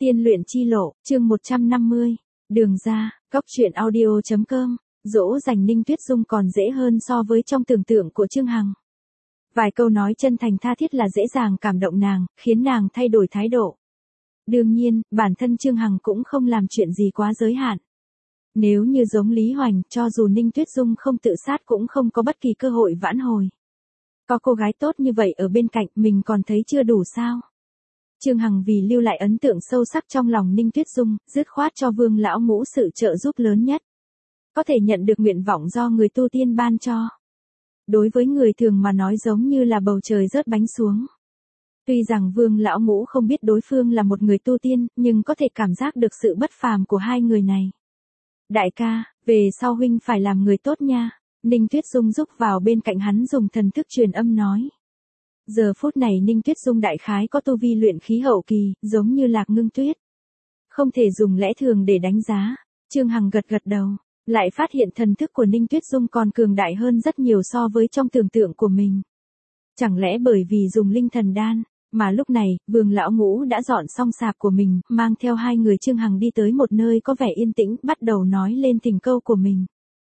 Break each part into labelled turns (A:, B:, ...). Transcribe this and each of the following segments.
A: Tiên luyện chi lộ, chương 150, đường ra, góc truyện audio.com, dỗ dành Ninh Tuyết Dung còn dễ hơn so với trong tưởng tượng của Trương Hằng. Vài câu nói chân thành tha thiết là dễ dàng cảm động nàng, khiến nàng thay đổi thái độ. Đương nhiên, bản thân Trương Hằng cũng không làm chuyện gì quá giới hạn. Nếu như giống Lý Hoành, cho dù Ninh Tuyết Dung không tự sát cũng không có bất kỳ cơ hội vãn hồi. Có cô gái tốt như vậy ở bên cạnh mình còn thấy chưa đủ sao? Trương Hằng vì lưu lại ấn tượng sâu sắc trong lòng Ninh Tuyết Dung, dứt khoát cho Vương lão ngũ sự trợ giúp lớn nhất. Có thể nhận được nguyện vọng do người tu tiên ban cho. Đối với người thường mà nói giống như là bầu trời rớt bánh xuống. Tuy rằng Vương lão ngũ không biết đối phương là một người tu tiên, nhưng có thể cảm giác được sự bất phàm của hai người này. Đại ca, về sau huynh phải làm người tốt nha. Ninh Tuyết Dung rúc vào bên cạnh hắn dùng thần thức truyền âm nói. Giờ phút này Ninh Tuyết Dung đại khái có tu vi luyện khí hậu kỳ, giống như Lạc Ngưng Tuyết. Không thể dùng lẽ thường để đánh giá. Trương Hằng gật gật đầu, lại phát hiện thần thức của Ninh Tuyết Dung còn cường đại hơn rất nhiều so với trong tưởng tượng của mình. Chẳng lẽ bởi vì dùng linh thần đan, mà lúc này, Vương lão ngũ đã dọn xong sạp của mình, mang theo hai người Trương Hằng đi tới một nơi có vẻ yên tĩnh, bắt đầu nói lên tình câu của mình.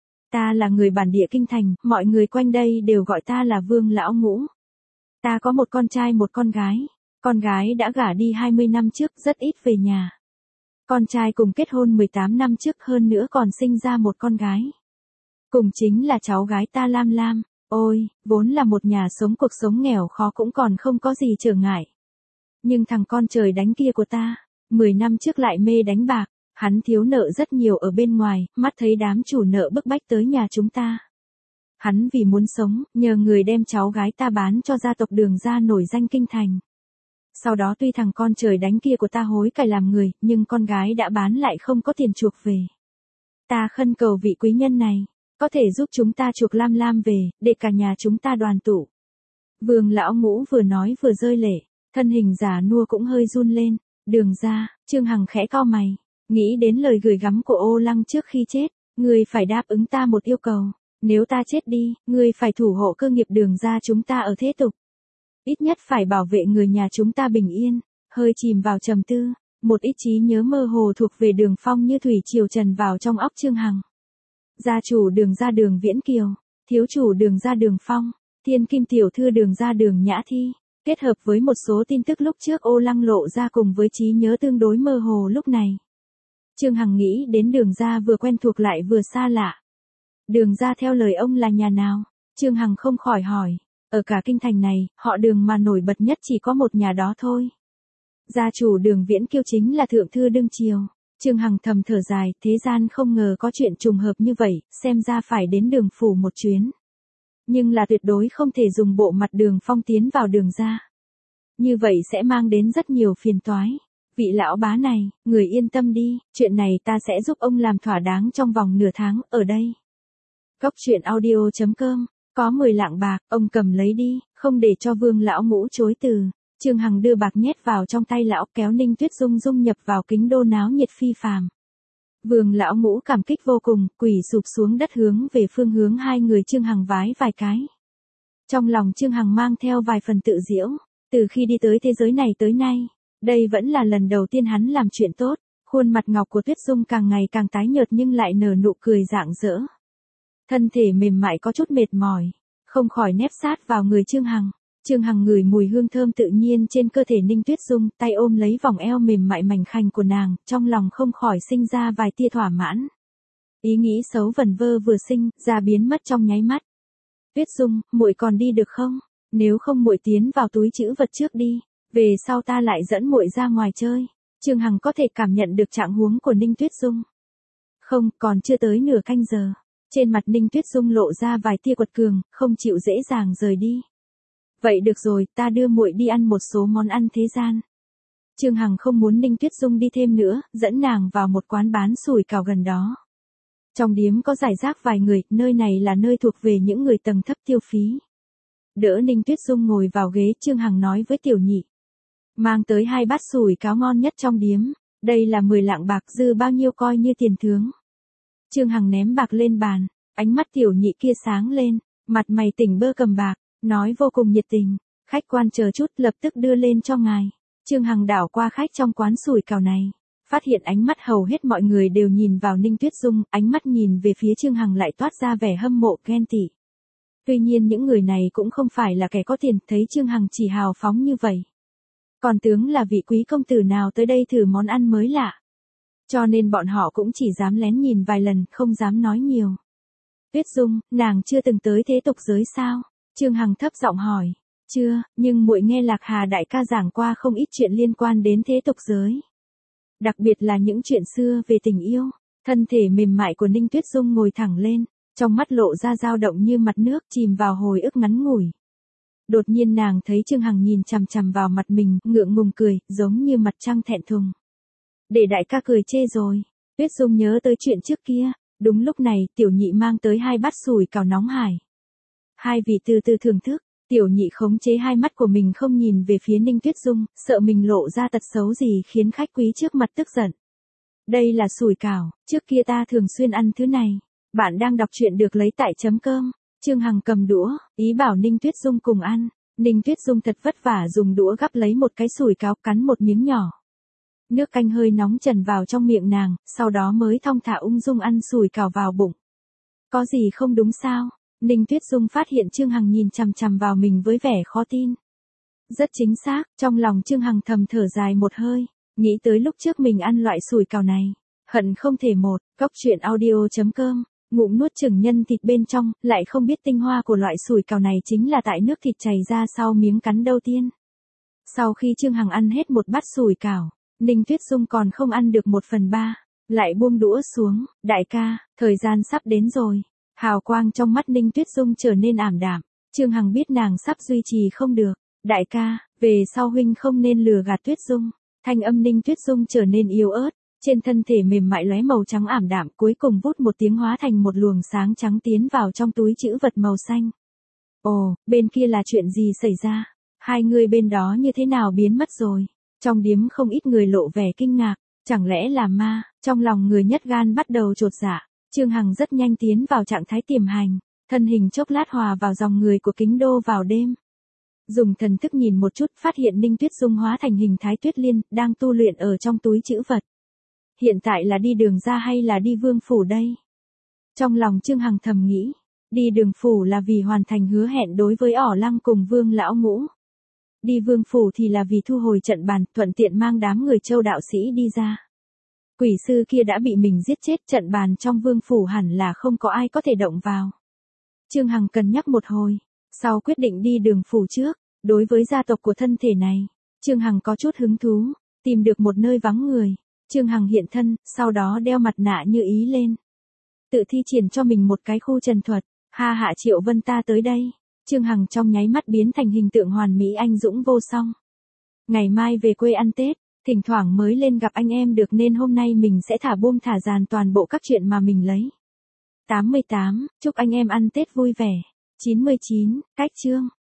A: Ta là người bản địa kinh thành, mọi người quanh đây đều gọi ta là Vương lão ngũ. Ta có một con trai một con gái đã gả đi 20 năm trước, rất ít về nhà. Con trai cùng kết hôn 18 năm trước, hơn nữa còn sinh ra một con gái. Cùng chính là cháu gái ta Lam Lam. Ôi, vốn là một nhà sống cuộc sống nghèo khó cũng còn không có gì trở ngại. Nhưng thằng con trời đánh kia của ta, 10 năm trước lại mê đánh bạc, hắn thiếu nợ rất nhiều ở bên ngoài, mắt thấy đám chủ nợ bức bách tới nhà chúng ta. Hắn vì muốn sống, nhờ người đem cháu gái ta bán cho gia tộc Đường gia nổi danh kinh thành. Sau đó tuy thằng con trời đánh kia của ta hối cải làm người, nhưng con gái đã bán lại không có tiền chuộc về. Ta khẩn cầu vị quý nhân này, có thể giúp chúng ta chuộc Lam Lam về, để cả nhà chúng ta đoàn tụ. Vương lão ngũ vừa nói vừa rơi lệ, thân hình già nua cũng hơi run lên. Đường ra, Trương Hằng khẽ cau mày, nghĩ đến lời gửi gắm của Ô Lăng trước khi chết, ngươi phải đáp ứng ta một yêu cầu. Nếu ta chết đi, ngươi phải thủ hộ cơ nghiệp Đường ra chúng ta ở thế tục. Ít nhất phải bảo vệ người nhà chúng ta bình yên. Hơi chìm vào trầm tư, một ít trí nhớ mơ hồ thuộc về Đường Phong như thủy triều tràn vào trong óc Trương Hằng. Gia chủ Đường ra Đường Viễn Kiều, thiếu chủ Đường ra Đường Phong, thiên kim tiểu thư Đường ra Đường Nhã Thi, kết hợp với một số tin tức lúc trước Ô Lăng lộ ra cùng với trí nhớ tương đối mơ hồ lúc này. Trương Hằng nghĩ đến Đường ra vừa quen thuộc lại vừa xa lạ. Đường ra theo lời ông là nhà nào? Trương Hằng không khỏi hỏi. Ở cả kinh thành này, họ Đường mà nổi bật nhất chỉ có một nhà đó thôi. Gia chủ Đường Viễn Kiêu chính là thượng thư đương triều. Trương Hằng thầm thở dài, thế gian không ngờ có chuyện trùng hợp như vậy, xem ra phải đến Đường phủ một chuyến. Nhưng là tuyệt đối không thể dùng bộ mặt Đường Phong tiến vào Đường ra. Như vậy sẽ mang đến rất nhiều phiền toái. Vị lão bá này, người yên tâm đi, chuyện này ta sẽ giúp ông làm thỏa đáng trong vòng nửa tháng, ở đây. Góc truyện audio.com, có 10 lạng bạc, ông cầm lấy đi, không để cho Vương lão ngũ chối từ. Trương Hằng đưa bạc nhét vào trong tay lão, kéo Ninh Tuyết Dung dung nhập vào kính đô náo nhiệt phi phàm. Vương lão ngũ cảm kích vô cùng, quỳ sụp xuống đất hướng về phương hướng hai người Trương Hằng vái vài cái. Trong lòng Trương Hằng mang theo vài phần tự giễu, từ khi đi tới thế giới này tới nay, đây vẫn là lần đầu tiên hắn làm chuyện tốt. Khuôn mặt ngọc của Tuyết Dung càng ngày càng tái nhợt nhưng lại nở nụ cười rạng rỡ. Thân thể mềm mại có chút mệt mỏi, không khỏi nép sát vào người Trương Hằng. Trương Hằng ngửi mùi hương thơm tự nhiên trên cơ thể Ninh Tuyết Dung, tay ôm lấy vòng eo mềm mại mảnh khảnh của nàng, trong lòng không khỏi sinh ra vài tia thỏa mãn. Ý nghĩ xấu vẩn vơ vừa sinh ra biến mất trong nháy mắt. Tuyết Dung, muội còn đi được không? Nếu không muội tiến vào túi trữ vật trước đi, về sau ta lại dẫn muội ra ngoài chơi. Trương Hằng có thể cảm nhận được trạng huống của Ninh Tuyết Dung. Không, còn chưa tới nửa canh giờ. Trên mặt Ninh Tuyết Dung lộ ra vài tia quật cường, không chịu dễ dàng rời đi. Vậy được rồi, ta đưa muội đi ăn một số món ăn thế gian. Trương Hằng không muốn Ninh Tuyết Dung đi thêm nữa, dẫn nàng vào một quán bán sủi cảo gần đó. Trong điếm có rải rác vài người, nơi này là nơi thuộc về những người tầng thấp tiêu phí. Đỡ Ninh Tuyết Dung ngồi vào ghế, Trương Hằng nói với Tiểu Nhị. Mang tới 2 bát sủi cảo ngon nhất trong điếm, đây là 10 lạng bạc, dư bao nhiêu coi như tiền thướng. Trương Hằng ném bạc lên bàn, ánh mắt Tiểu Nhị kia sáng lên, mặt mày tỉnh bơ cầm bạc, nói vô cùng nhiệt tình, khách quan chờ chút lập tức đưa lên cho ngài. Trương Hằng đảo qua khách trong quán sủi cảo này, phát hiện ánh mắt hầu hết mọi người đều nhìn vào Ninh Tuyết Dung, ánh mắt nhìn về phía Trương Hằng lại toát ra vẻ hâm mộ ghen tị. Tuy nhiên những người này cũng không phải là kẻ có tiền, thấy Trương Hằng chỉ hào phóng như vậy. Còn tướng là vị quý công tử nào tới đây thử món ăn mới lạ. Cho nên bọn họ cũng chỉ dám lén nhìn vài lần, không dám nói nhiều. Tuyết Dung, nàng chưa từng tới thế tục giới sao? Trương Hằng thấp giọng hỏi. Chưa, nhưng muội nghe Lạc Hà đại ca giảng qua không ít chuyện liên quan đến thế tục giới. Đặc biệt là những chuyện xưa về tình yêu. Thân thể mềm mại của Ninh Tuyết Dung ngồi thẳng lên, trong mắt lộ ra dao động như mặt nước chìm vào hồi ức ngắn ngủi. Đột nhiên nàng thấy Trương Hằng nhìn chằm chằm vào mặt mình, ngượng ngùng cười, giống như mặt trăng thẹn thùng. Để đại ca cười chê rồi. Tuyết Dung nhớ tới chuyện trước kia. Đúng lúc này, tiểu nhị mang tới 2 bát sủi cảo nóng hổi. Hai vị từ từ thưởng thức, tiểu nhị khống chế hai mắt của mình không nhìn về phía Ninh Tuyết Dung, sợ mình lộ ra tật xấu gì khiến khách quý trước mặt tức giận. Đây là sủi cảo, trước kia ta thường xuyên ăn thứ này. Bạn đang đọc truyện được lấy tại chấm cơm. Trương Hằng cầm đũa, ý bảo Ninh Tuyết Dung cùng ăn. Ninh Tuyết Dung thật vất vả dùng đũa gắp lấy một cái sủi cảo, cắn một miếng nhỏ. Nước canh hơi nóng trần vào trong miệng nàng, sau đó mới thong thả ung dung ăn sủi cảo vào bụng. Có gì không đúng sao? Ninh Tuyết Dung phát hiện Trương Hằng nhìn chằm chằm vào mình với vẻ khó tin. Rất chính xác, trong lòng Trương Hằng thầm thở dài một hơi, nghĩ tới lúc trước mình ăn loại sủi cảo này, hận không thể một, cóc truyện audio.com, ngụm nuốt chửng nhân thịt bên trong, lại không biết tinh hoa của loại sủi cảo này chính là tại nước thịt chảy ra sau miếng cắn đầu tiên. Sau khi Trương Hằng ăn hết một bát sủi cảo, Ninh Tuyết Dung còn không ăn được 1/3, lại buông đũa xuống. Đại ca, thời gian sắp đến rồi. Hào quang trong mắt Ninh Tuyết Dung trở nên ảm đạm. Trương Hằng biết nàng sắp duy trì không được. Đại ca, về sau huynh không nên lừa gạt Tuyết Dung. Thanh âm Ninh Tuyết Dung trở nên yếu ớt, trên thân thể mềm mại lóe màu trắng ảm đạm, cuối cùng vút một tiếng hóa thành một luồng sáng trắng tiến vào trong túi trữ vật màu xanh. Ồ, bên kia là chuyện gì xảy ra? Hai người bên đó như thế nào biến mất rồi? Trong điếm không ít người lộ vẻ kinh ngạc, chẳng lẽ là ma? Trong lòng người nhất gan bắt đầu chột dạ. Trương Hằng rất nhanh tiến vào trạng thái tiềm hành, thân hình chốc lát hòa vào dòng người của Kính Đô vào đêm. Dùng thần thức nhìn một chút, phát hiện Ninh Tuyết Dung hóa thành hình thái Tuyết Liên, đang tu luyện ở trong túi trữ vật. Hiện tại là đi đường ra hay là đi vương phủ đây? Trong lòng Trương Hằng thầm nghĩ, đi đường phủ là vì hoàn thành hứa hẹn đối với Ỏ Lăng cùng Vương lão ngũ. Đi vương phủ thì là vì thu hồi trận bàn, thuận tiện mang đám người Châu đạo sĩ đi ra. Quỷ sư kia đã bị mình giết chết, trận bàn trong vương phủ hẳn là không có ai có thể động vào. Trương Hằng cân nhắc một hồi, sau quyết định đi đường phủ trước. Đối với gia tộc của thân thể này, Trương Hằng có chút hứng thú, tìm được một nơi vắng người. Trương Hằng hiện thân, sau đó đeo mặt nạ như ý lên. Tự thi triển cho mình một cái khu trần thuật, ha hạ Triệu Vân ta tới đây. Trương Hằng trong nháy mắt biến thành hình tượng hoàn mỹ anh dũng vô song. Ngày mai về quê ăn Tết, thỉnh thoảng mới lên gặp anh em được nên hôm nay mình sẽ thả buông thả dàn toàn bộ các chuyện mà mình lấy. 88, chúc anh em ăn Tết vui vẻ. 99, cách chương.